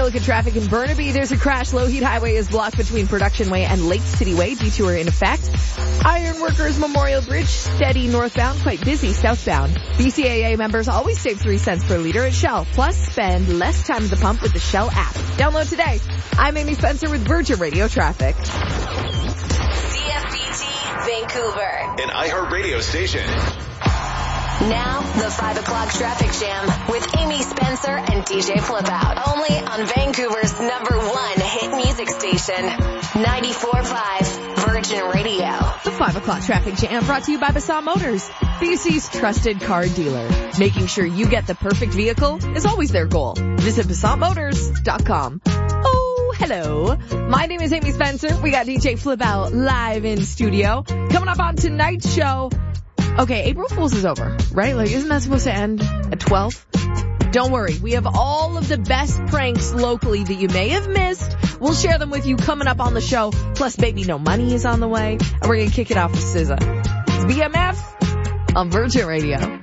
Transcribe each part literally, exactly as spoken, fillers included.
a look at traffic in Burnaby. There's a crash. Lougheed Highway is blocked between Production Way and Lake City Way. Detour in effect. Ironworkers Memorial Bridge, steady northbound, quite busy southbound. B C A A members always save three cents per liter at Shell. Plus, spend less time at the pump with the Shell app. Download today. I'm Amy Spencer with Virgin Radio Traffic. C F B T Vancouver, an iHeartRadio station. Now, the five o'clock traffic jam with Amy Spencer and D J Flip Out. Only on Vancouver's number one hit music station, ninety-four point five Virgin Radio. The five o'clock traffic jam brought to you by Bassaw Motors, B C's trusted car dealer. Making sure you get the perfect vehicle is always their goal. Visit Bassaw Motors dot com. Oh, hello. My name is Amy Spencer. We got D J Flip Out live in studio. Coming up on tonight's show. Okay, April Fool's is over, right? Like, isn't that supposed to end at twelve? Don't worry. We have all of the best pranks locally that you may have missed. We'll share them with you coming up on the show. Plus, Baby No Money is on the way. And we're going to kick it off with S Z A. It's B M F on Virgin Radio.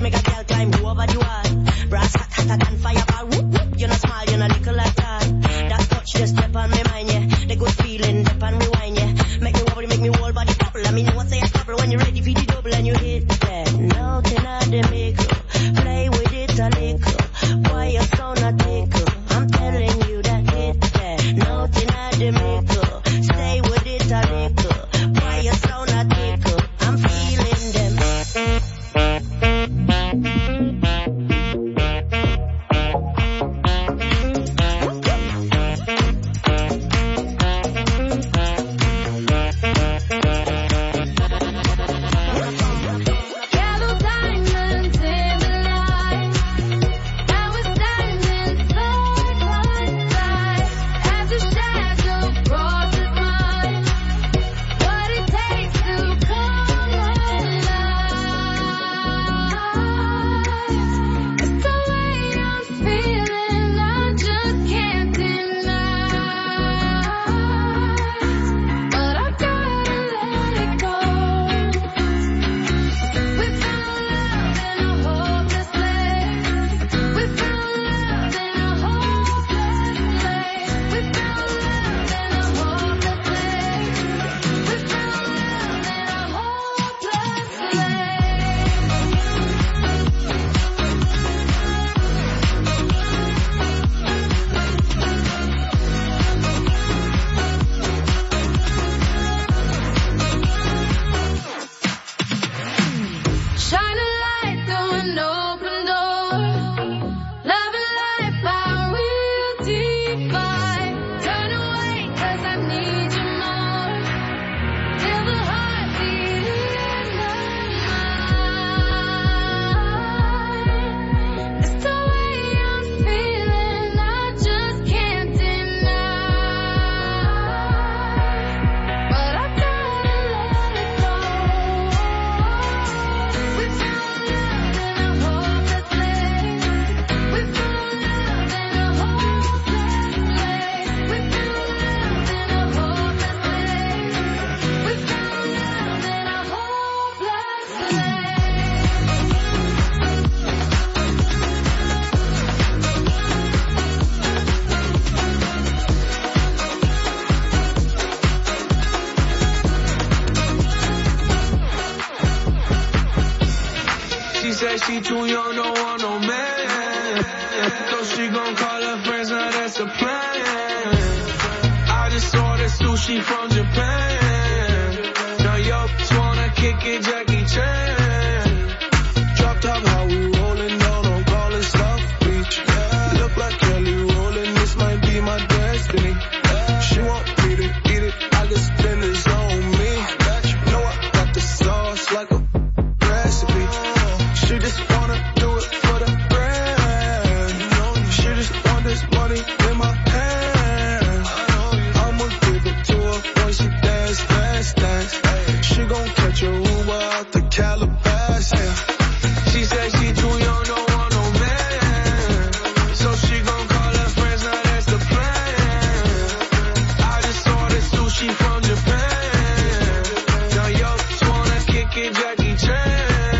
reach, make a girl climb over the wall. Brass hot, hotter than fireball. Whoop, whoop. You're not small, you're not little at all. That touch just step on my mind, yeah. The good feeling, step and rewind, yeah. Make me wobble, make me whole body bubble. I mean, you want to say a couple when you're ready for the double and you hit that. Nothing at the make play with it a little. Why you so not tickle? I'm telling you that hit that. Nothing at the make stay with it a little. Why you so not tickle? I'm feeling them. She too young, don't want no man. So she gon' call her friends, now that's the plan. I just ordered sushi from Japan. Now yo, just wanna kick it, Jackie Chan. Drop top, how we rollin' down on ballin' South Beach. Look like Kelly rollin', this might be my destiny. She want me to eat it, I just spend this on me. Know I got the sauce like a recipe. She just wanna do it for the brand. She just want this money in my hand. I'ma give it to her when she dance, dance, dance. She gon' catch a Uber out the Calabasas. She said she too young, don't want no man. So she gon' call her friends, now that's the plan. I just ordered sushi from Japan. Now yo, just wanna kick it, Jackie Chan.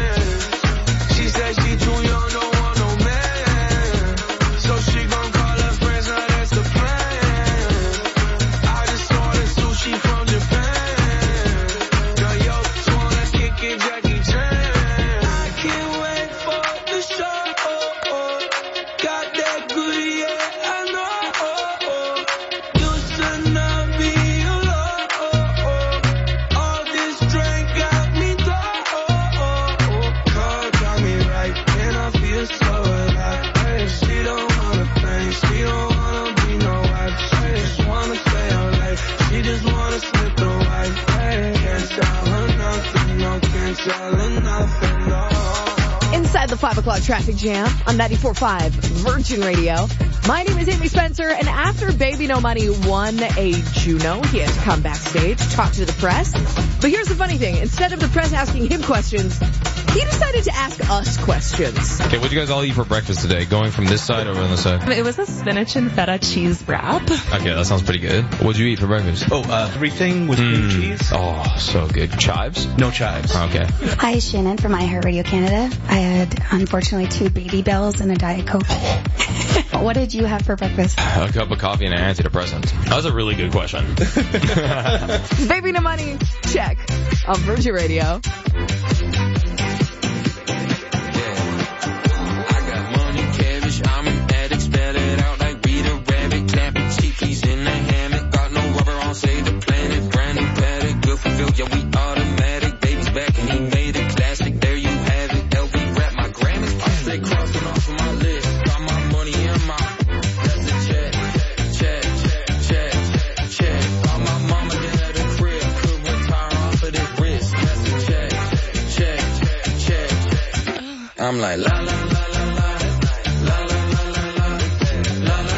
Inside the five o'clock traffic jam on ninety-four point five Virgin Radio. My name is Amy Spencer, and after Baby No Money won a Juno, he had to come backstage, talk to the press. But here's the funny thing. Instead of the press asking him questions, he decided to ask us questions. Okay, what did you guys all eat for breakfast today? Going from this side over on this side? It was a spinach and feta cheese wrap. Okay, that sounds pretty good. What did you eat for breakfast? Oh, uh, everything with cream Mm. cheese. Oh, so good. Chives? No chives. Okay. Hi, Shannon from iHeartRadio Canada. I had, unfortunately, two Baby Bells and a Diet Coke. What did you have for breakfast? A cup of coffee and an antidepressant. That was a really good question. Baby No Money, check. On Virgin Radio. I'm like la la la la la la la la la la la.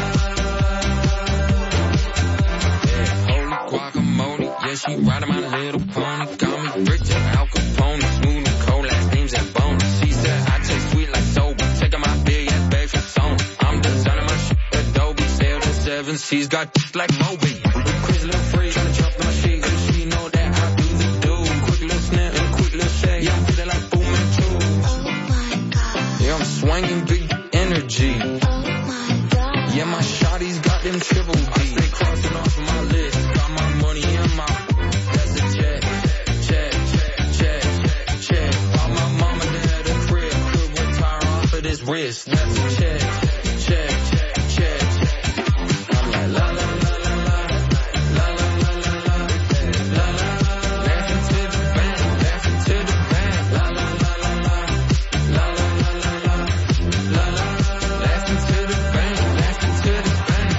Yeah, holy guacamole, yeah, she riding my little pony. Got me rich as Al Capone, smooth and cold, last name's at bone. She said I taste sweet like soba, taking my big ass bag from Sony. I'm designing my shit Adobe, sailed in seven seas, got just like Moby. Chris little free, trying to jump my shit, cause she know that I do the do. Quick little snap and quick little shake, yeah, I'm feeling like boom and two. Yeah, I'm swinging big energy. Oh my God. Yeah, my shawty's got them triple D. I stay crossing off my list. Got my money in my. That's a check, check, check, check. Bought my mama dad a crib. Could retire off of this wrist. That's a check, check, check. I'm like la la la la la la la la la la la la. Laughing to the bank, laughing to the bank. La la la la la la la. La la, laughing to the bank, laughing to the bank.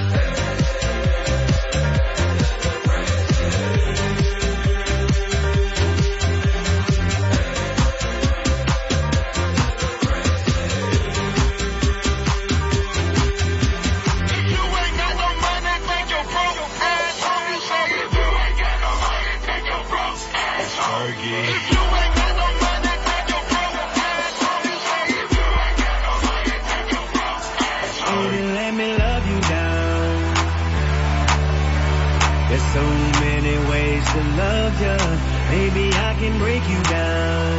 So many ways to love ya. Maybe I can break you down.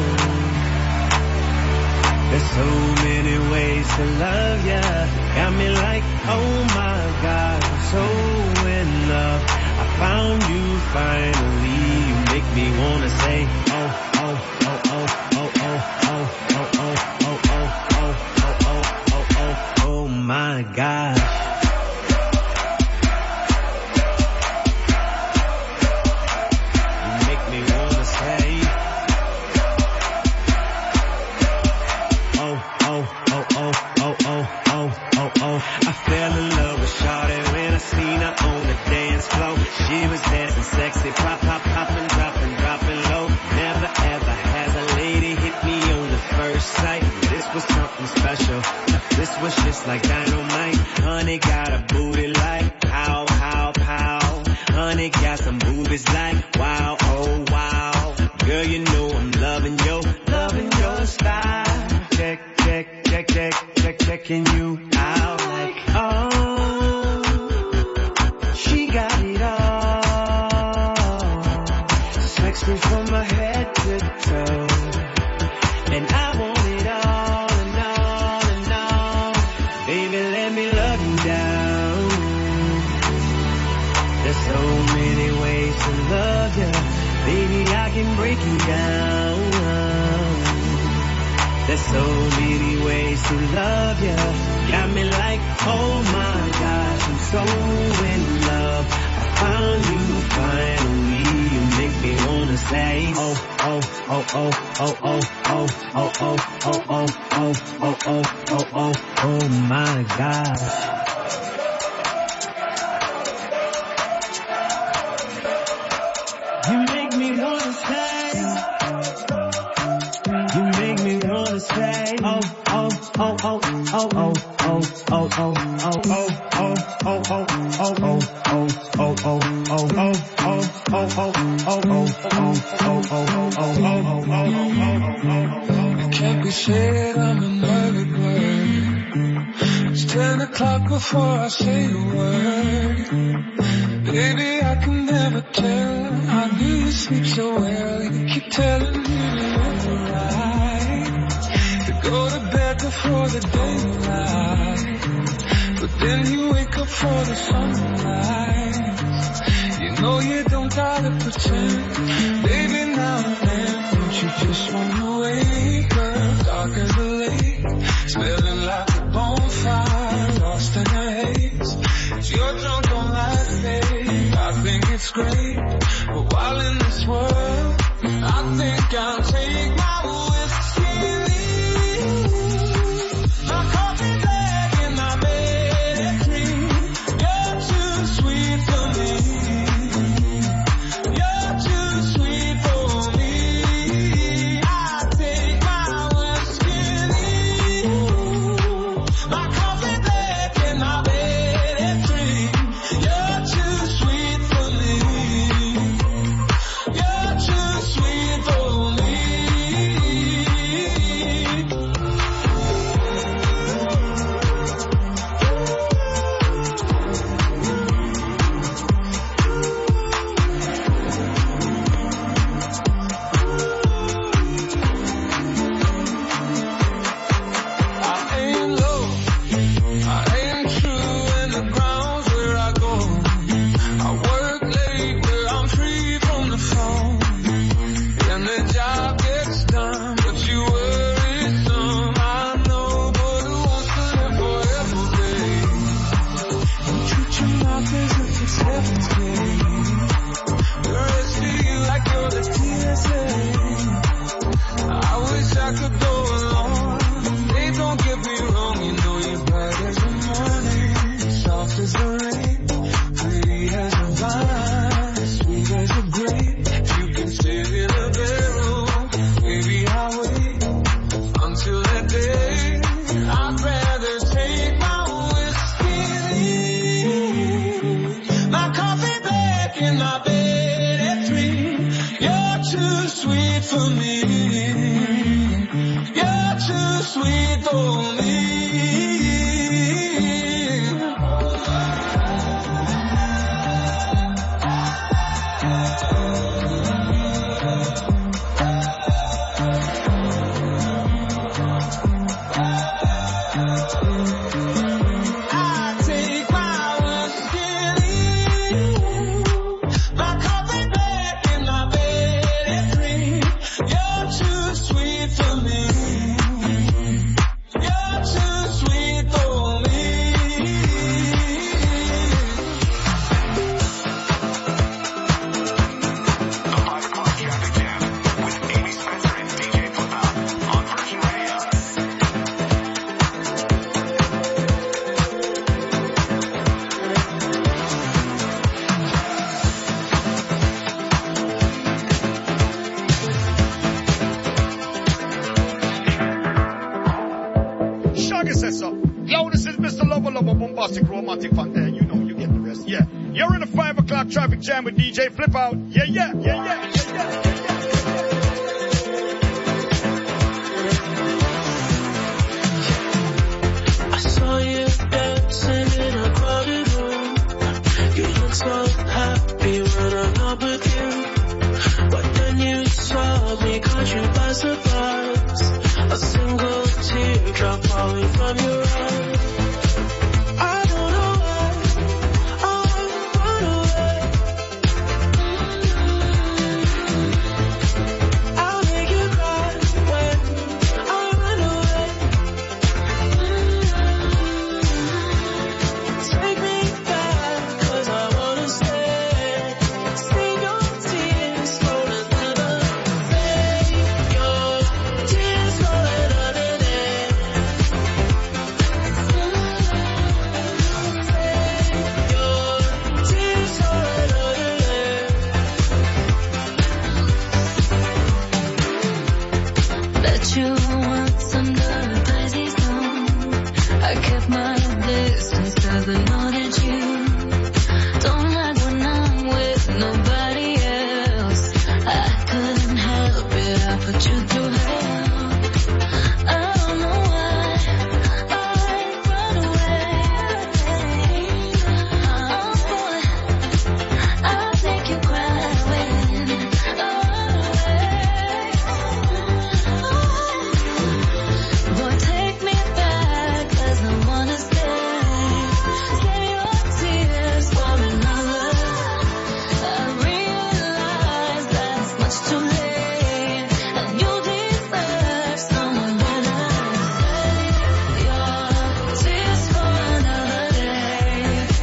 There's so many ways to love ya. Got me like, oh my God, I'm so in love. I found you finally. You make me wanna say, oh, oh, oh, oh, oh, oh, oh, oh, oh, oh, oh, oh, oh, oh, oh, oh, oh my God. Sexy, pop, pop, poppin', droppin', droppin' low. Never ever has a lady hit me on the first sight. This was something special. This was just like dynamite. Honey got a booty like pow, pow, pow. Honey got some boobies like wow, oh wow. Girl, you know I'm loving your, loving your style. Check, check, check, check, check, checking you out like oh. She got it all. Me from my head to toe, and I want it all and all and all. Baby, let me love you down. There's so many ways to love you. Baby, I can break you down. There's so many ways to love you. Got me like, oh my gosh, I'm so in love. I found you finally. Make me wanna say oh oh oh oh oh oh oh oh oh oh oh oh oh oh oh oh oh my God. You make me wanna say. You make me wanna say oh It can't be said I'm in love with word. It's ten o'clock before I say a word. Baby, I can never tell. I knew you sleep so well. You keep telling me that you're right. To go to bed before the daylight. But then you wake up for the sunrise. You know you don't gotta pretend. Baby, now and then, don't you just wanna wake up dark as a lake, smelling like a bonfire, lost in a haze. If you're drunk on life, babe, I think it's great. But while in this world, I think I'll take my whiskey and leave. My coffee bag and my bed at three. You're too sweet for me. You're too sweet for me. I take my whiskey and leave. My coffee bag and my bed at three. You're too sweet for me. You're too sweet for me. I ain't low, I ain't true in the grounds where I go. I work late where I'm free from the phone. And the job gets done, but you worry some. I know, but who wants to live forever, babe? You treat your mouth as if it's heaven's gate. The rest of you like you're the T S A. I wish I could go along. They don't get me wrong, you know you're bright as the morning, soft as the rain, pretty as a vine, sweet as a grape. You can sit in a barrel, maybe I'll wait until that day. I'd rather take my whiskey and leave. My coffee bag in my bed at three. You're too sweet for me. You're too sweet for me. I take my whiskey and leave. My coffee bag in my bed at three. You're too sweet for me. You're too sweet for me. The five o'clock traffic jam with Amy Spencer and D J Flip Out on Virgin Radio. Shaggy says so. Yo, this is Mister Lover Lover, bombastic, romantic, fun there. You know, you get the rest. Yeah. You're in the five o'clock traffic jam with D J Flip Out. Yeah, yeah, yeah, yeah, yeah, yeah, yeah, yeah. I saw you dancing in a crowded room. You look so happy when I'm not with you. But then you saw me, caught you by surprise. A single teardrop falling from your eye. I don't know why I run away. but know that you don't like when I'm with nobody else. I couldn't help it, I put you through hell. I don't know why I run away. Oh boy, I'll take you cry when boy, take me back, 'cause I wanna stay. Save your tears for another. I realize that it's much too late, and you deserve someone better. Save your tears for another day.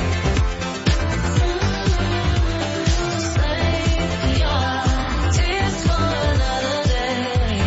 Save your tears for another day.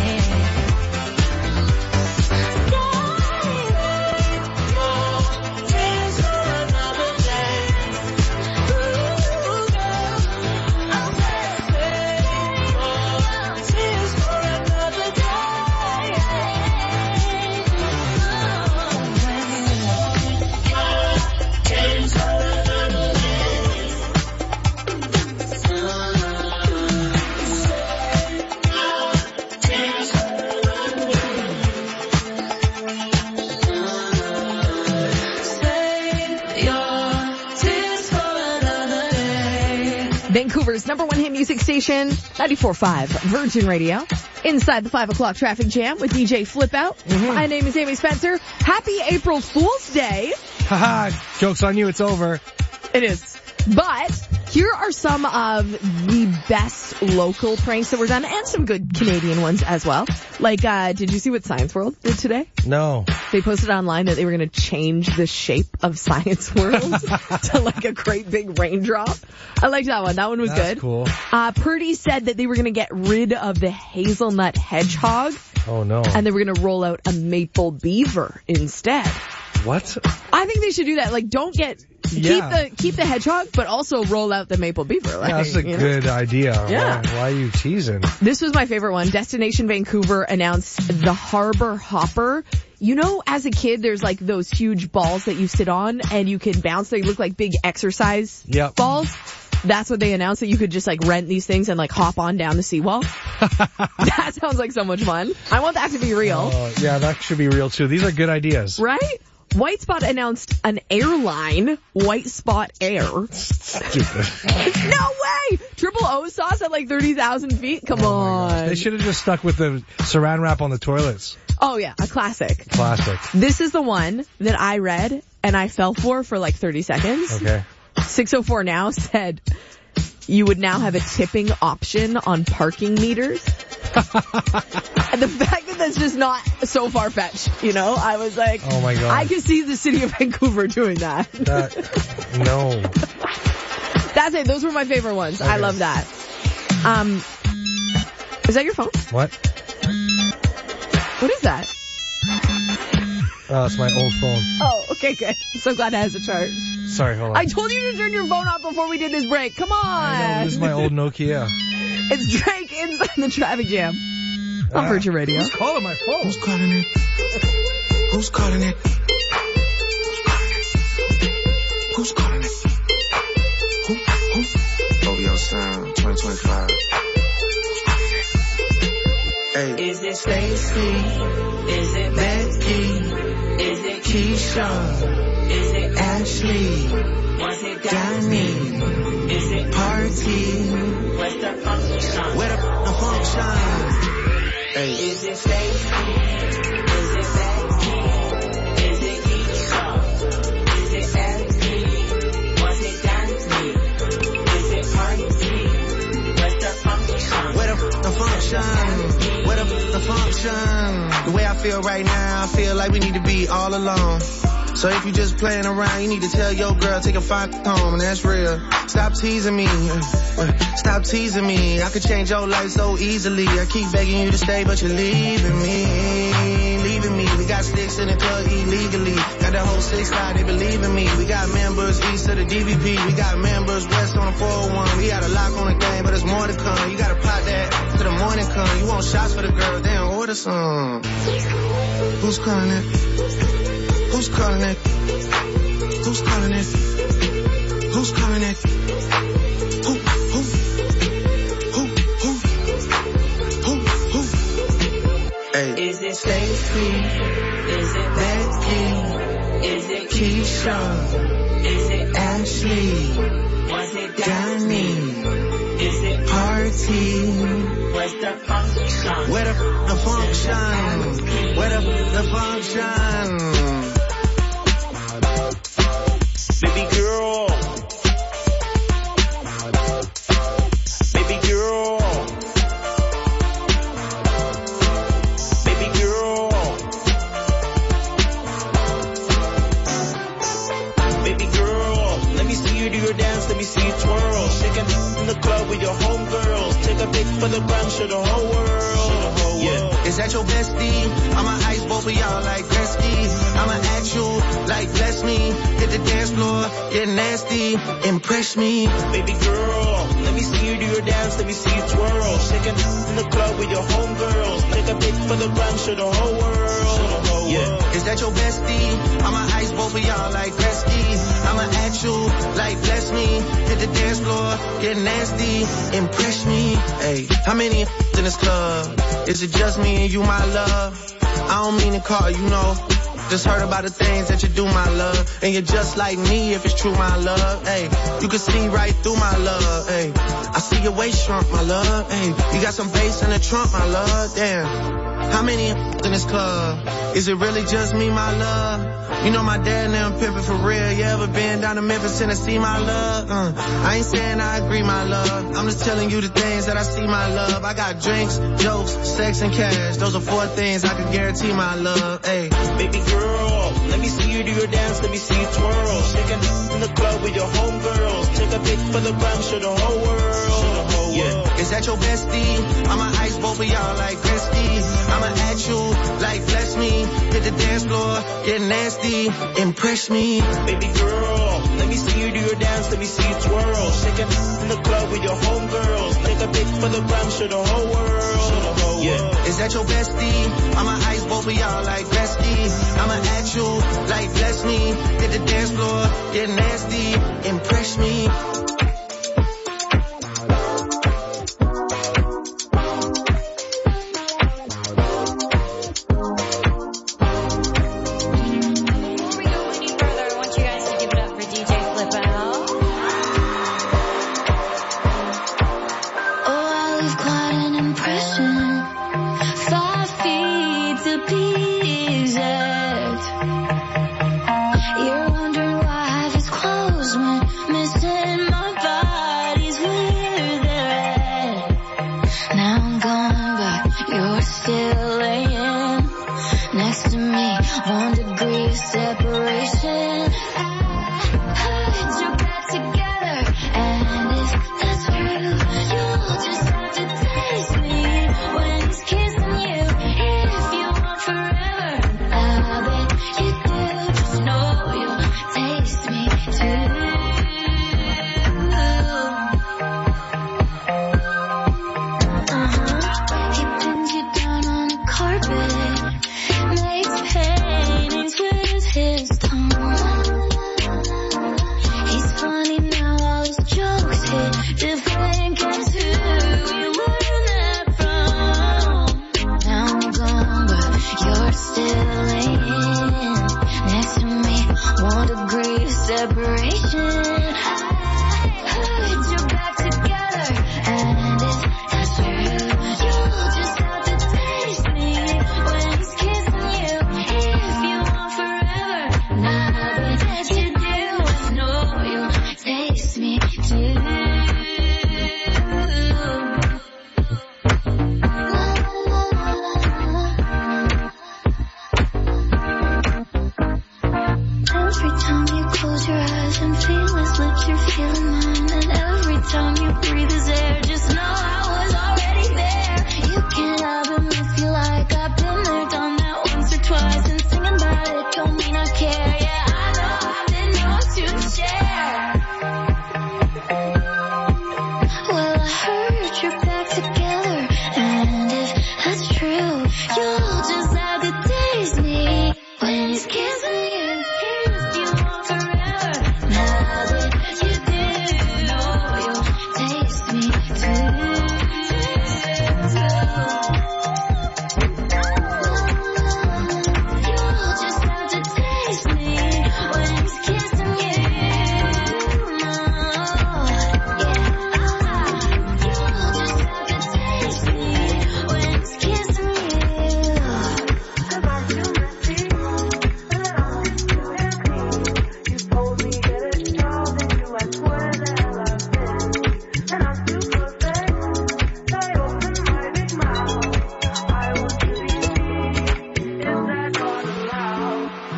Vancouver's number one hit music station, ninety-four point five Virgin Radio. Inside the five o'clock traffic jam with D J Flip Out. Mm-hmm. My name is Amy Spencer. Happy April Fool's Day. Haha, joke's on you, it's over. It is. But here are some of the best local pranks that were done, and some good Canadian ones as well. Like, uh, did you see what Science World did today? No. They posted online that they were going to change the shape of Science World to like a great big raindrop. I liked that one. That one was That's good. cool. Uh, Purdy said that they were going to get rid of the hazelnut hedgehog. Oh no. And they were going to roll out a maple beaver instead. What? I think they should do that. Like, don't get... Yeah. Keep the keep the hedgehog, but also roll out the maple beaver. Like, Yeah, that's a you know? good idea. Yeah. Why, why are you teasing? This was my favorite one. Destination Vancouver announced the Harbor Hopper. You know, as a kid, there's like those huge balls that you sit on and you can bounce. They look like big exercise Yep. balls. That's what they announced, that you could just like rent these things and like hop on down the seawall. That sounds like so much fun. I want that to be real. Uh, yeah, that should be real too. These are good ideas. Right? White Spot announced an airline, White Spot Air. Stupid. No way! Triple O sauce at like thirty thousand feet? Come Oh on. They should have just stuck with the saran wrap on the toilets. Oh yeah, a classic. Classic. This is the one that I read and I fell for for like thirty seconds. Okay. six oh four Now said you would now have a tipping option on parking meters. And the fact that that's just not so far-fetched, you know, I was like, Oh my God. I can see the city of Vancouver doing that. That, no. That's it. Those were my favorite ones. I Okay. love that. Um, is that your phone? What? What is that? Oh, it's my old phone. Oh, okay, good. So glad it has a charge. Sorry, hold on. I told you to turn your phone off before we did this break. Come on. I know, this is my old Nokia. It's Drake inside the traffic jam on Ah, Virgin Radio. Who's calling my phone? Who's calling it? Who's calling it? Who's calling it? Who? Who? O V O Sound twenty twenty-five. Hey. Is it Stacy? Is it Becky? Is it Keisha? Is it Ashley? Was it Danny? Is it Party? Where's the function? Where the, the function? Hey. Is it Stacy? Is it Becky? Is it Keisha? Is it Ashley? Was it Danny? Is it Party? Where's the function? Where the, the function? Where the, the function? The way I feel right now, I feel like we need to be all alone. So if you just playing around, you need to tell your girl, take a fine home, and that's real. Stop teasing me. Stop teasing me. I could change your life so easily. I keep begging you to stay, but you're leaving me. Leaving me. We got sticks in the club illegally. Got the whole six five, they believe in me. We got members east of the D V P. We got members west on the four oh one. We got a lock on the game, but there's more to come. You gotta pop that till the morning come. You want shots for the girl, then order some. Who's calling it? Who's calling it? Who's calling it? Who's calling it? Who, who? Who, who? Who, who? Hey. Is it Stacy? Is it Becky? Is it Keisha? Is it Ashley? Was it Danny? Is it Party? Where's the function? Where the, the function? Where the, the function? Baby girl. Baby girl. Baby girl. Baby girl. Let me see you do your dance, let me see you twirl. Shaking in the club with your homegirls. Take a pic for the gram, show the whole world. Yeah. Is that your bestie? I'ma ice both of y'all like Gretzky. I'ma act you like bless me. Hit the dance floor, get nasty, impress me. Baby girl, let me see you do your dance, let me see you twirl. Shaking in the club with your homegirls. Take a pic for the gram, show the whole world. Yeah. Is that your bestie? I'ma ice both of y'all like Gretzky. I'ma act you like bless me. Hit the dance floor, get nasty, impress me. Hey, how many in this club? Is it just me and you, my love? I don't mean to call you, know. Just heard about the things that you do, my love. And you're just like me if it's true, my love. Hey, you can see right through my love. Hey, I see your waist shrunk, my love. Hey, you got some bass in the trunk, my love. Damn, how many in this club? Is it really just me, my love? You know my dad and them pimpin' for real. You ever been down to Memphis, Tennessee, my love? Uh, I ain't saying I agree, my love. I'm just telling you the things that I see, my love. I got drinks, jokes, sex, and cash. Those are four things I can guarantee, my love. Hey, baby girl, let me see you do your dance, let me see you twirl. Shaking in the club with your homegirls. Take a pic for the gram, show the whole world. Yeah. Is that your bestie? I'ma ice both of y'all like Gretzky. I'ma act you like bless me. Hit the dance floor, get nasty, impress me. Baby girl, let me see you do your dance, let me see you twirl. Shaking in the club with your homegirls. Take a pic for the gram, show the whole world. Yeah. Is that your bestie? I'ma ice both of y'all like Gretzky. I'ma act you like bless me. Hit the dance floor, get nasty, impress me. When he's kissing you, he must be on forever.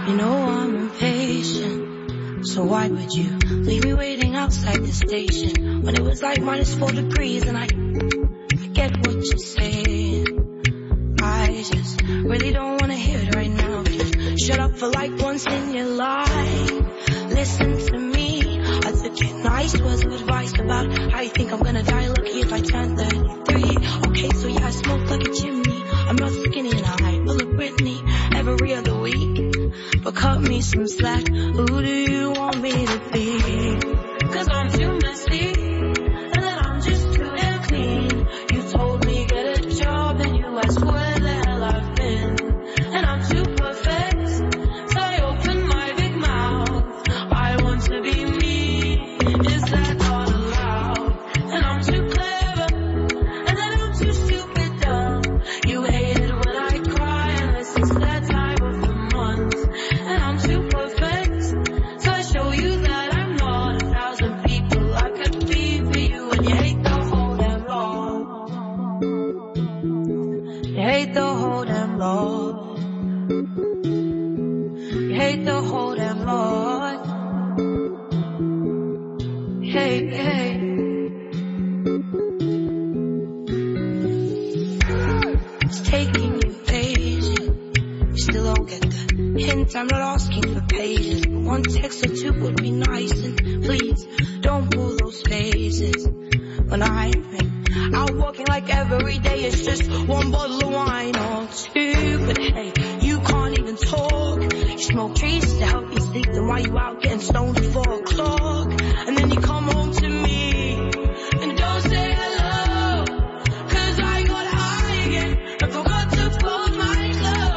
You know I'm impatient, so why would you leave me waiting outside the station when it was like minus four degrees and I forget what you're saying. I just really don't wanna hear it right now. Just shut up for like once in your life. Listen to me. I took your nice words of advice about how you think I'm gonna die lucky if I turn thirty-three. Okay, so yeah, I smoke like a chimney. I'm not skinny and I pull a Britney every other week. But cut me some slack. Who do you want me to be? Cause I'm too messy, and then I'm just too damn clean. You told me get a job and you asked where the hell I've been. And I'm too perfect, so I open my big mouth. I want to be me, is that not allowed? And I'm too clever, and then I'm too stupid dumb. You hate it when I cry unless it's that time of the month. And I'm too perfect, so I show you that I'm not a thousand people I could be for you. And you hate the whole damn lot. You hate the whole damn lot. You hate the whole damn lot. Hey, hey. It's taking you pages. You still don't get the hint. I'm not asking for pages, but one text or two would be nice. And please don't pull those faces when I've been out walking like every day. It's just one bottle of wine or two. But hey, you can't even talk. You smoke trees to help you sleep. Then why you out getting stoned at four o'clock? And then you come home to me and don't say hello. Cause I got high again and forgot to fold my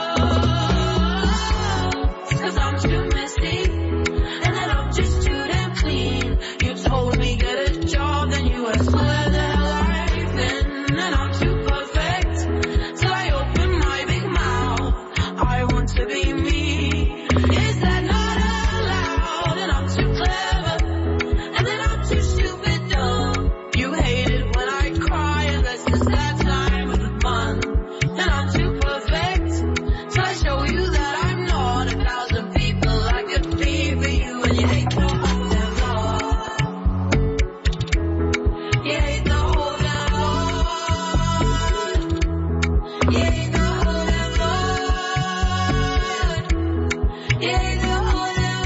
clothes. Cause I'm too messy, and then I'm just too damn clean. You told me get a job, then you asked where the hell I've been. And I'm too perfect, so I open my big mouth. I want to be me, is that not allowed? And I'm too clever, and then I'm too stupid dumb. You hate it when I cry unless it's that time of the month. And I'm too perfect, so I show you that I'm not a thousand people I could be for you. And you hate the whole damn lot. You hate the whole damn lot. You hate the whole damn lot. You hate the whole damn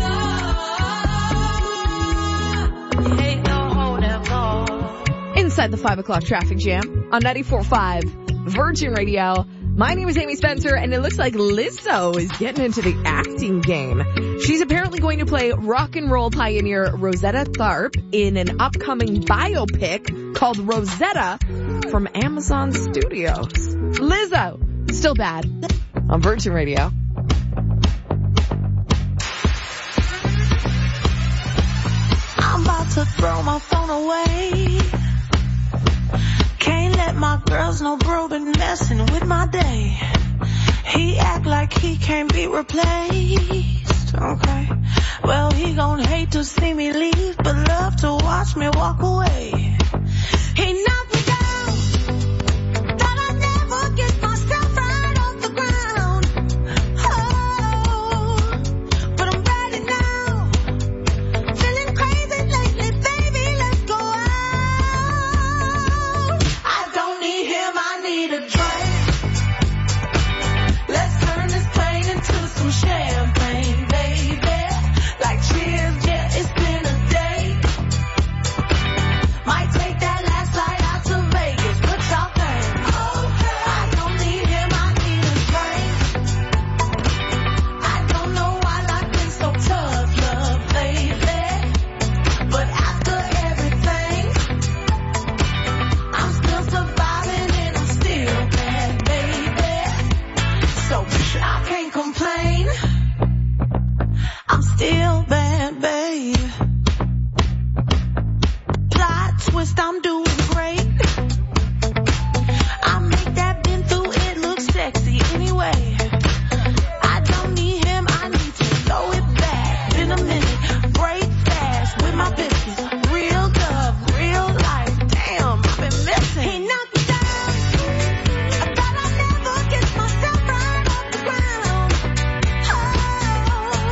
lot. You hate the whole damn lot. Inside the five o'clock traffic jam on ninety-four point five Virgin Radio. My name is Amy Spencer, and it looks like Lizzo is getting into the acting game. She's apparently going to play rock and roll pioneer Rosetta Tharpe in an upcoming biopic called Rosetta from Amazon Studios. Lizzo, still bad, on Virgin Radio. I'm about to throw my phone away. Can't let my girls know bro been messing with my day. He act like he can't be replaced. Okay, well he gon' hate to see me leave, but love to watch me walk away. He knocked me down, thought I'd never get myself right off the ground. Oh, but I'm ready now. Feeling crazy lately, baby, let's go out. I don't need him, I need a drink. Let's turn this plane into some champagne, baby. Like cheers, yeah, it's been a day. Might take that last flight out to Vegas, what y'all think? Okay. I don't need him, I need a drink. I don't know why life been so tough, love, baby. But after everything, I'm still surviving and I'm still bad, baby. So I can't complain. I'm still bad, babe. Plot twist, I'm doing great. I make that been through it look sexy anyway. I don't need him, I need to throw it back. Been a minute, break fast with my bitches. Real love, real life. Damn, I've been missing. He knocked me down. I thought I'd never get myself right off the ground. Oh,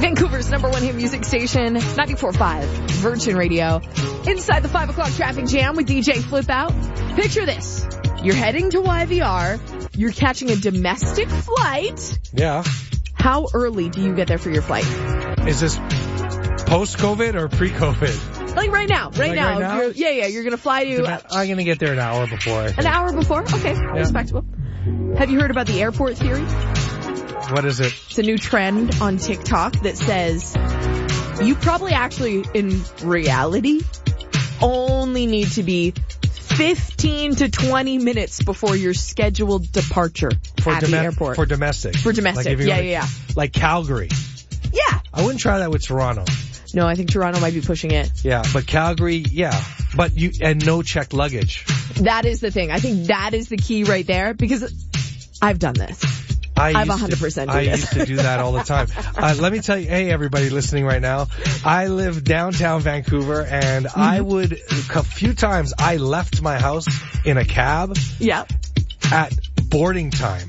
Vancouver's number one hit music station, ninety-four point five Virgin Radio. Inside the five o'clock traffic jam with D J Flip Out. Picture this. You're heading to Y V R. You're catching a domestic flight. Yeah. How early do you get there for your flight? Is this post-COVID or pre-COVID? Like right now. Right Like now. right now? You're- yeah, yeah. You're going to fly to... I'm going to get there an hour before. I think. An hour before? Okay. Respectable. Have you heard about the airport theory? What is it? It's a new trend on TikTok that says you probably actually, in reality, only need to be fifteen to twenty minutes before your scheduled departure For at dome- the airport. For domestic. For domestic. Like if you're Yeah, gonna- yeah, Like Calgary. Yeah. I wouldn't try that with Toronto. No, I think Toronto might be pushing it. Yeah, but Calgary, yeah. But you, and no checked luggage. That is the thing. I think that is the key right there because I've done this. I I've used one hundred percent to, do I this. used to do that all the time. Uh, let me tell you, hey everybody listening right now, I live downtown Vancouver and Mm-hmm. I would, a few times I left my house in a cab. Yeah. At boarding time.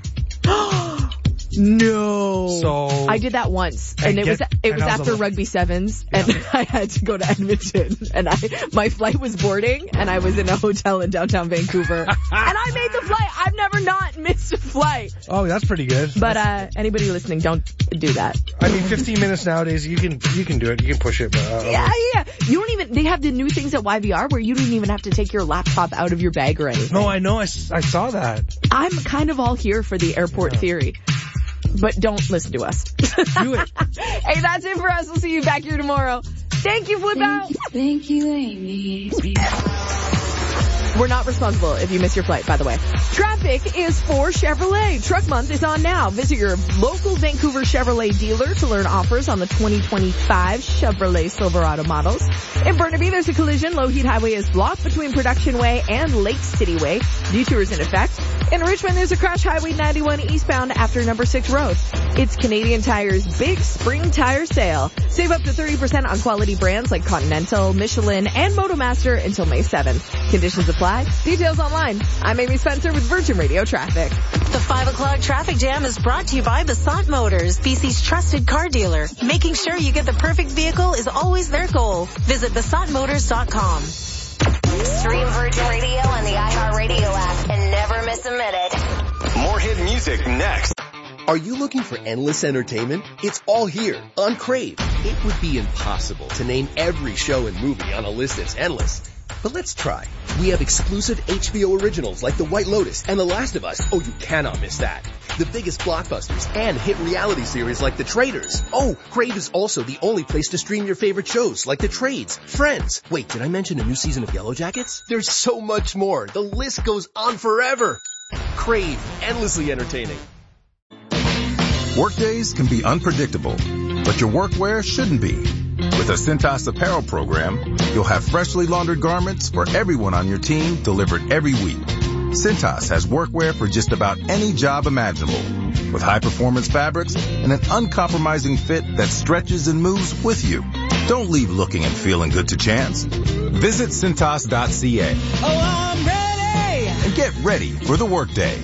No. So I did that once, and, and it get- was it and was I was after a- rugby sevens, and I had to go to Edmonton, and I my flight was boarding, and I was in a hotel in downtown Vancouver, and I made the flight. I've never not missed a flight. Oh, that's pretty good. But uh anybody listening, don't do that. I mean, fifteen minutes nowadays, you can you can do it. You can push it. But, uh, Yeah, yeah. You don't even. They have the new things at Y V R where you don't even have to take your laptop out of your bag or anything. No, I know. I, s- I saw that. I'm kind of all here for the airport theory. But don't listen to us. Do it. Hey, that's it for us. We'll see you back here tomorrow. Thank you, Flip Out. Thank you, Amy. We're not responsible if you miss your flight, by the way. Traffic is for Chevrolet. Truck Month is on now. Visit your local Vancouver Chevrolet dealer to learn offers on the twenty twenty-five Chevrolet Silverado models. In Burnaby, there's a collision. Lougheed Highway is blocked between Production Way and Lake City Way. Detours in effect. In Richmond, there's a crash Highway ninety-one eastbound after number six road. It's Canadian Tire's big spring tire sale. Save up to thirty percent on quality brands like Continental, Michelin, and Motomaster until May seventh. Conditions apply. Details online. I'm Amy Spencer with Virgin Radio Traffic. The five o'clock traffic jam is brought to you by Basant Motors, B C's trusted car dealer. Making sure you get the perfect vehicle is always their goal. Visit basant motors dot com. Stream Virgin Radio on the iHeartRadio app and never miss a minute. More hit music next. Are you looking for endless entertainment? It's all here on Crave. It would be impossible to name every show and movie on a list that's endless. But let's try. We have exclusive H B O originals like The White Lotus and The Last of Us. Oh, you cannot miss that. The biggest blockbusters and hit reality series like The Traitors. Oh, Crave is also the only place to stream your favorite shows like The Trades, Friends. Wait, did I mention a new season of Yellow Jackets? There's so much more. The list goes on forever. Crave, endlessly entertaining. Workdays can be unpredictable, but your workwear shouldn't be. With a Cintas apparel program, you'll have freshly laundered garments for everyone on your team delivered every week. Cintas has workwear for just about any job imaginable, with high-performance fabrics and an uncompromising fit that stretches and moves with you. Don't leave looking and feeling good to chance. Visit Cintas dot C A. Oh, I'm ready! And get ready for the workday.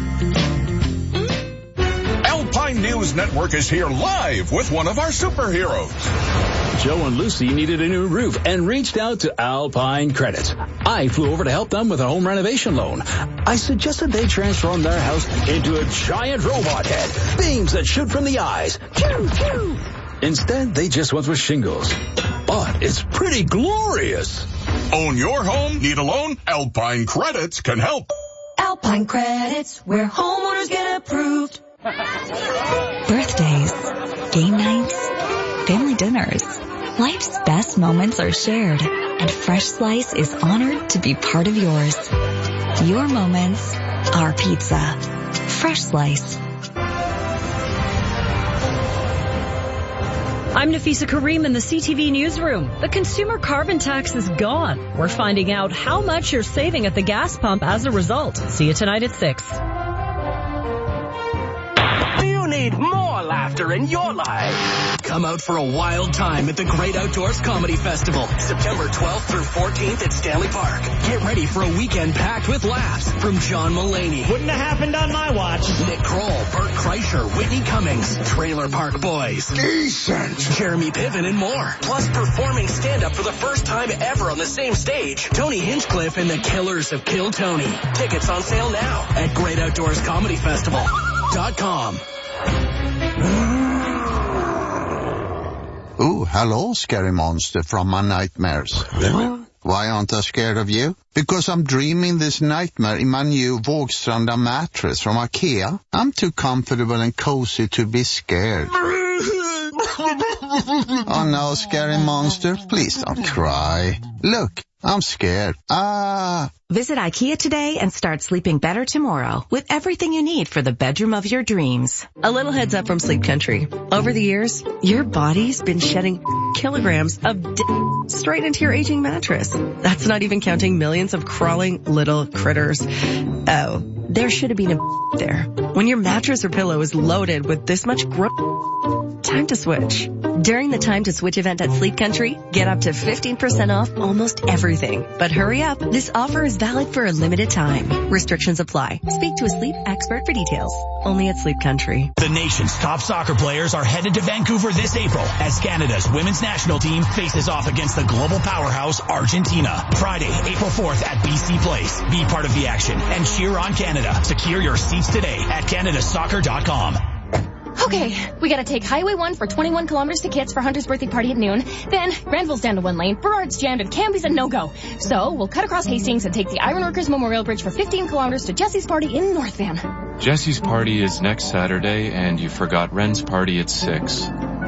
Alpine News Network is here live with one of our superheroes. Joe and Lucy needed a new roof and reached out to Alpine Credit. I flew over to help them with a home renovation loan. I suggested they transform their house into a giant robot head, beams that shoot from the eyes. Pew, pew. Instead, they just went with shingles. But it's pretty glorious. Own your home? Need a loan? Alpine Credits can help. Alpine Credits, where homeowners get approved. Birthdays, game nights, family dinners. Life's best moments are shared, and Fresh Slice is honored to be part of yours. Your moments, our pizza. Fresh Slice. I'm Nafisa Kareem in the C T V newsroom. The consumer carbon tax is gone. We're finding out how much you're saving at the gas pump as a result. See you tonight at six. Do you need more life? laughter in your life. Come out for a wild time at the Great Outdoors Comedy Festival, September twelfth through fourteenth at Stanley Park. Get ready for a weekend packed with laughs from John Mulaney. Wouldn't have happened on my watch. Nick Kroll, Bert Kreischer, Whitney Cummings, Trailer Park Boys. Decent. Jeremy Piven and more. Plus performing stand-up for the first time ever on the same stage, Tony Hinchcliffe and the Killers of Kill Tony. Tickets on sale now at great outdoors comedy festival dot com. Oh, hello, scary monster from my nightmares. Why aren't I scared of you? Because I'm dreaming this nightmare in my new Vågstranda mattress from IKEA. I'm too comfortable and cozy to be scared. Oh no, scary monster, please don't cry. Look, I'm scared. Ah. Visit IKEA today and start sleeping better tomorrow with everything you need for the bedroom of your dreams. A little heads up from Sleep Country. Over the years, your body's been shedding kilograms of d- straight into your aging mattress. That's not even counting millions of crawling little critters. Oh, there should have been a there. When your mattress or pillow is loaded with this much gro- time to switch. During the Time to Switch event at Sleep Country, get up to fifteen percent off almost everything. But hurry up, this offer is valid for a limited time. Restrictions apply. Speak to a sleep expert for details. Only at Sleep Country. The nation's top soccer players are headed to Vancouver this April as Canada's women's national team faces off against the global powerhouse Argentina. Friday, April fourth at B C Place. Be part of the action and cheer on Canada. Secure your seats today at canada soccer dot com. Okay, we gotta take Highway one for twenty-one kilometers to Kits for Hunter's birthday party at noon. Then, Granville's down to one lane, Burrard's jammed, and Canby's a no-go. So, we'll cut across Hastings and take the Ironworkers Memorial Bridge for fifteen kilometers to Jesse's party in North Van. Jesse's party is next Saturday, and you forgot Ren's party at six.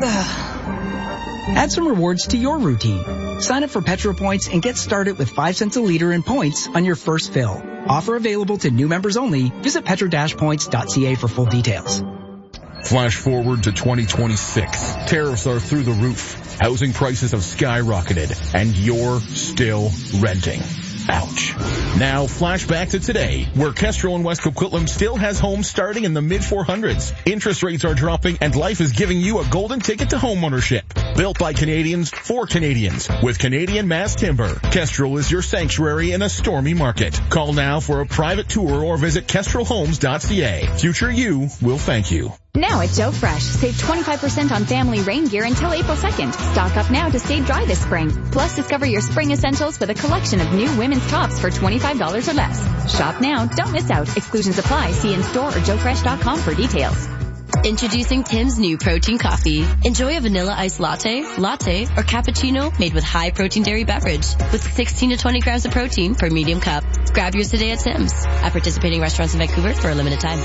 Add some rewards to your routine. Sign up for Petro Points and get started with five cents a liter in points on your first fill. Offer available to new members only. Visit petro dash points dot c a for full details. Flash forward to twenty twenty-six. Tariffs are through the roof. Housing prices have skyrocketed, and you're still renting. Ouch. Now, flash back to today, where Kestrel in West Coquitlam still has homes starting in the mid four hundreds. Interest rates are dropping, and life is giving you a golden ticket to homeownership. Built by Canadians for Canadians with Canadian Mass Timber. Kestrel is your sanctuary in a stormy market. Call now for a private tour or visit kestrel homes dot c a. Future you will thank you. Now at Joe Fresh, save twenty-five percent on family rain gear until April second. Stock up now to stay dry this spring. Plus, discover your spring essentials with a collection of new women's tops for twenty-five dollars or less. Shop now, don't miss out. Exclusions apply. See in-store or joe fresh dot com for details. Introducing Tim's new protein coffee. Enjoy a vanilla iced latte, latte, or cappuccino made with high protein dairy beverage with sixteen to twenty grams of protein per medium cup. Grab yours today at Tim's. At participating restaurants in Vancouver for a limited time.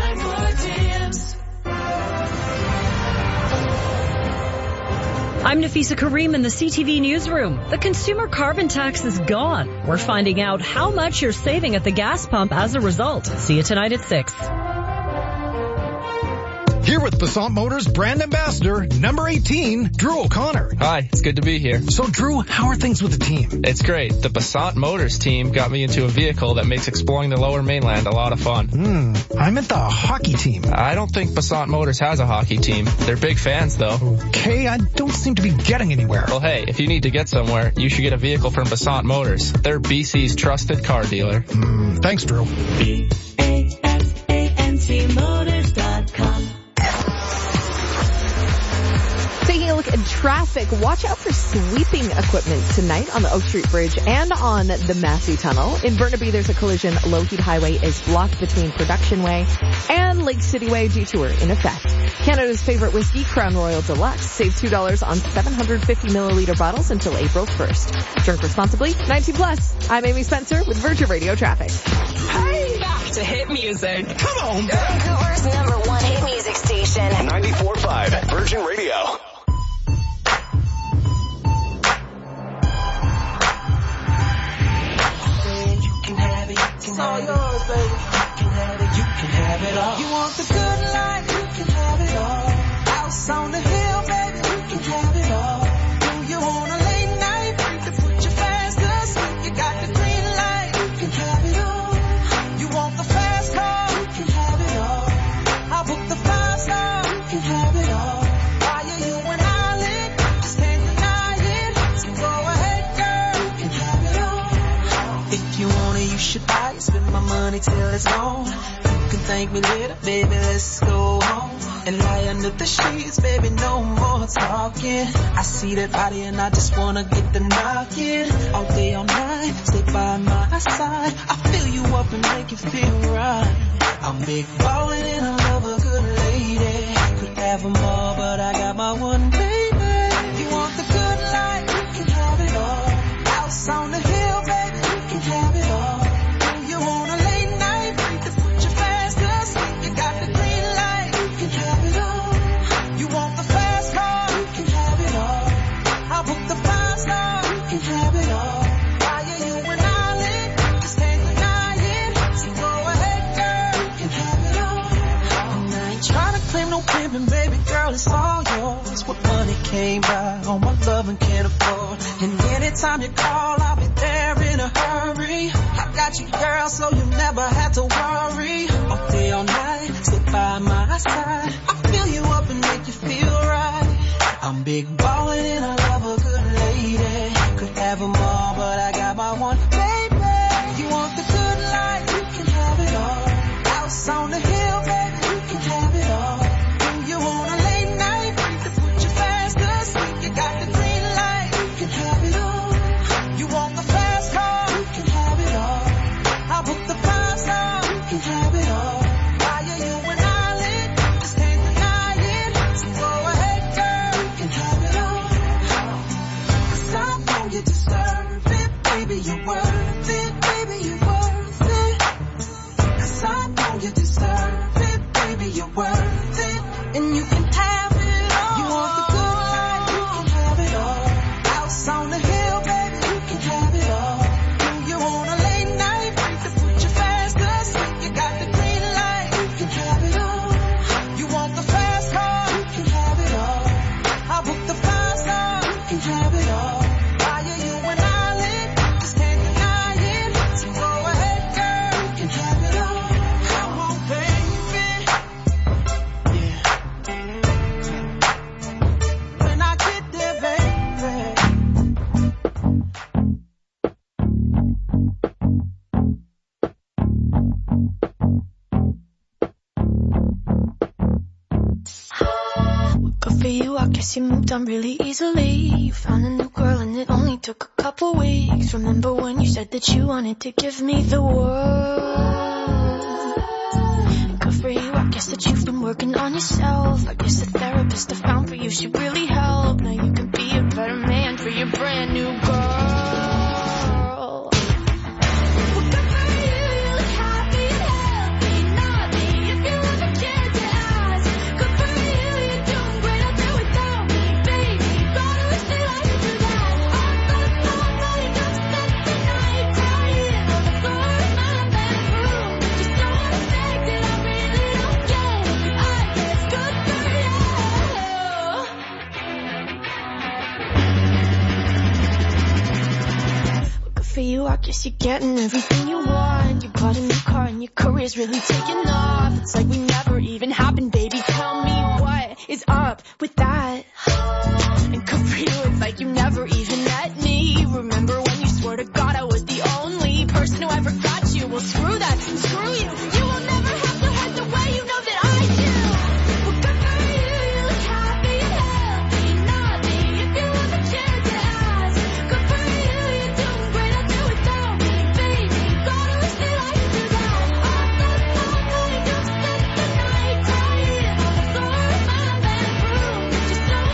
I'm Nafisa Kareem in the C T V newsroom. The consumer carbon tax is gone. We're finding out how much you're saving at the gas pump as a result. See you tonight at six. Here with Passat Motors brand ambassador, number eighteen, Drew O'Connor. Hi, it's good to be here. So Drew, how are things with the team? It's great. The Passat Motors team got me into a vehicle that makes exploring the lower mainland a lot of fun. Hmm, I meant the hockey team. I don't think Passat Motors has a hockey team. They're big fans though. Okay, I don't seem to be getting anywhere. Well hey, if you need to get somewhere, you should get a vehicle from Passat Motors. They're B C's trusted car dealer. Hmm, thanks Drew. B A S A N T motors dot com. Taking a look at traffic, watch out for sweeping equipment tonight on the Oak Street Bridge and on the Massey Tunnel. In Burnaby, there's a collision. Lougheed Highway is blocked between Production Way and Lake City Way. Detour in effect. Canada's favorite whiskey, Crown Royal Deluxe. Save two dollars on seven hundred fifty milliliter bottles until April first. Drink responsibly, nineteen plus. I'm Amy Spencer with Virgin Radio Traffic. Hey, back to hit music. Come on, Vancouver's number one hit music station. ninety-four point five Virgin Radio. It's all yours, baby. You can have it, you can have it all. You want the good life, you can have it all. House on the hill, baby, you can have it all. Do you want a late night, to put you fast asleep? You got the green light, you can have it all. You want the fast car, you can have it all. I'll book the five star, you can have it all. should I spend my money till it's gone? You can thank me later, baby, let's go home and lie under the sheets, baby, no more talking. I see that body and I just wanna get the knocking. All day, all night, stay by my side. I fill you up and make you feel right. I'm big ballin' and I love a good lady. Could have them all, but I got my one baby. You want the good life, you can have it all. House on the hill, baby, you can have it all. You want a late night, to put you fast asleep, you got the green light, you can have it all. You want the fast car, you can have it all. I'll book the five star, you can have it all. Why are you and I lit? Just can't deny it. So go ahead, girl, you can have it all. And I ain't trying to claim no pimpin', baby girl, it's all yours. What money came by, all my love and can't afford. And anytime you call, I'll be there in a hurry. I got you, girl, so you never have to worry. All day, all night, stay by my side. I fill you up and make you feel right. I'm big ballin' and I love a good lady. Could have them all, but I got my one baby. You want the good life, you can have it all. House on the hill, baby, you can have it all. Do you want a late night to put you fast asleep? You got the green light, you can have it all. You want the fast car, you can have it all. I'll book the five star, you can have it all. Why are you and I lit? Just can't deny it. So go ahead, girl, you can have it all. 'Cause I know you deserve it, baby, you're worth it, baby, you're worth it. 'Cause I know you deserve it, baby, you're worth it. And you can have it all. You want the good life, you can have it all. House on the hill, baby, you can have it all. Do you want a late night to put you fast asleep? You got the green light, you can have it all. You want the fast car, you can have it all. I'll book the five star, you can have it all. Why are you and I lit? Just can't deny it. So go ahead, girl, you can have it all. Come on, baby. Yeah. When I get there, baby. Good for you, I guess you moved on really easily. You found a new girl and it only took a couple weeks. Remember when you said that you wanted to give me the world? Good for you, I guess that you've been working on yourself. I guess the therapist I found for you should really help. Now you can be a better man for your brand new girl. Well, good for you, you look happy and healthy. Not me, if you ever cared to ask. Good for you, you're doing great out there without me, baby. God, I wish that I could do that. I'm gonna fall, money, don't spend the night crying on the floor of my bedroom. Just don't expect it, I really don't get it. I guess good for you. Good for you, I guess you're getting everything you want. You bought a new car and your career's really taking off. It's like we never even happened, baby. Tell me what is up with that. And good for you, it's like you never even met me. Remember when you swore to God I was the only person who ever got you? Well, screw that, screw you. You will never have to hurt the way you know that I do. Well, good for you, you look happy and healthy. Not me, if you ever cared to ask. Good for you, you're doing great out there without me, baby. God, I wish that I could do that. I'm gonna fall, money, don't spend the night crying on the floor of my bedroom. Just don't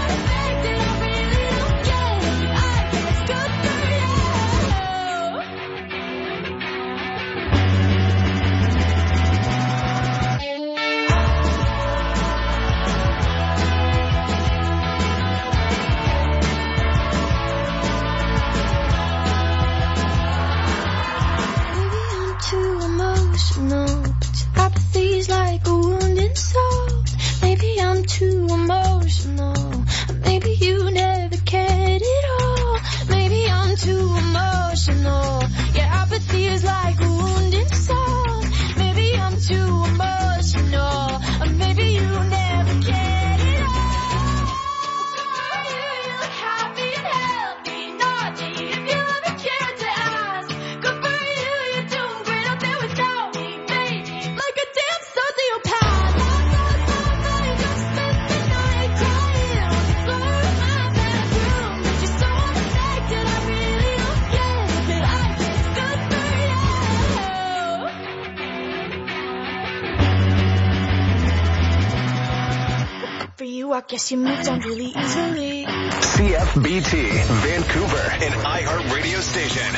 Guess you moved on really easily. C F B T, Vancouver, an iHeartRadio station.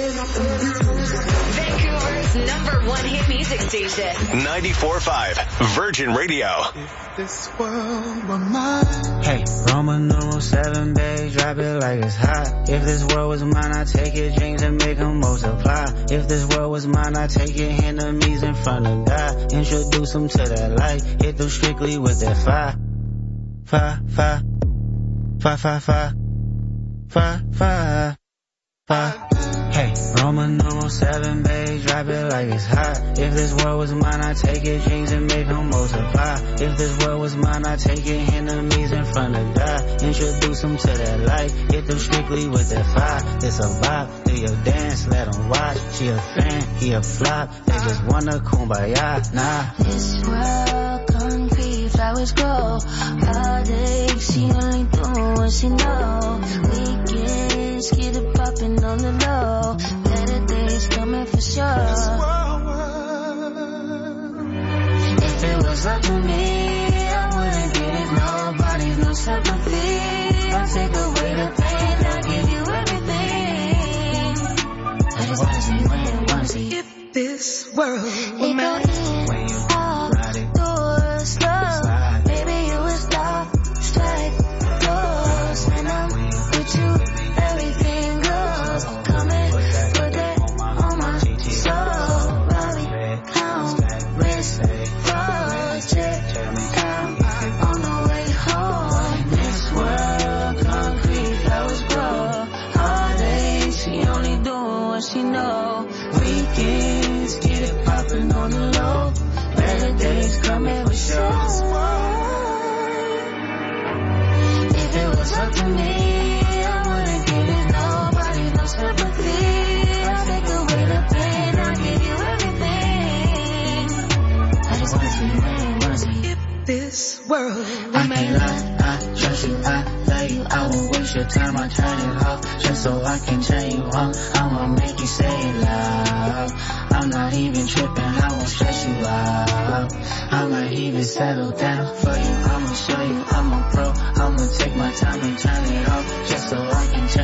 Vancouver's number one hit music station. ninety-four point five, Virgin Radio. This world were mine. Hey, Roman numeral seven, babe, drop it like it's hot. If this world was mine, I'd take your dreams and make them multiply. If this world was mine, I'd take your enemies in front of God. Introduce them to that light, hit them strictly with that fire. Fire, fire, fire, fire, fire, fire, fire, fire. Hey, Roman numeral seven, babe, drop it like it's hot. If this world was mine, I'd take your dreams and make them multiply. If this world was mine, I'd take your enemies in front of God. Introduce them to that light, hit them strictly with that fire. It's a vibe, do your dance, let them watch. She a fan, he a flop, they just wanna kumbaya, nah. This world concrete, flowers grow. Heartache, she only doing what she know. Weekends, get it poppin' on the low. Better days coming for sure. If it was up to me, I wouldn't give it nobody, no sympathy. I'll take away the pain, I'll give you everything. I just wanna see what you wanna see. If this world were mine, when you ride it, doors slow, baby you would stop, strike doors, and I'm with you. Everything goes, come and put that on my soul. Robbie, count, risk, project, down on the way home. This world, concrete, flowers grow. Heartache, she only doing what she know. Weekends, get it poppin' on the low. Better days coming for sure. If it was up to me, sympathy, I'll take away the pain, I'll give you everything. I just wanna see you, wanna see if this world I can't lie, I trust you, I love you, I won't waste your time, I turn it off, just so I can turn you on. I'ma make you say it loud, I'm not even tripping, I won't stress you out. I might even settle down for you, I'ma show you I'm a pro, I'ma take my time and turn it off, just so I can turn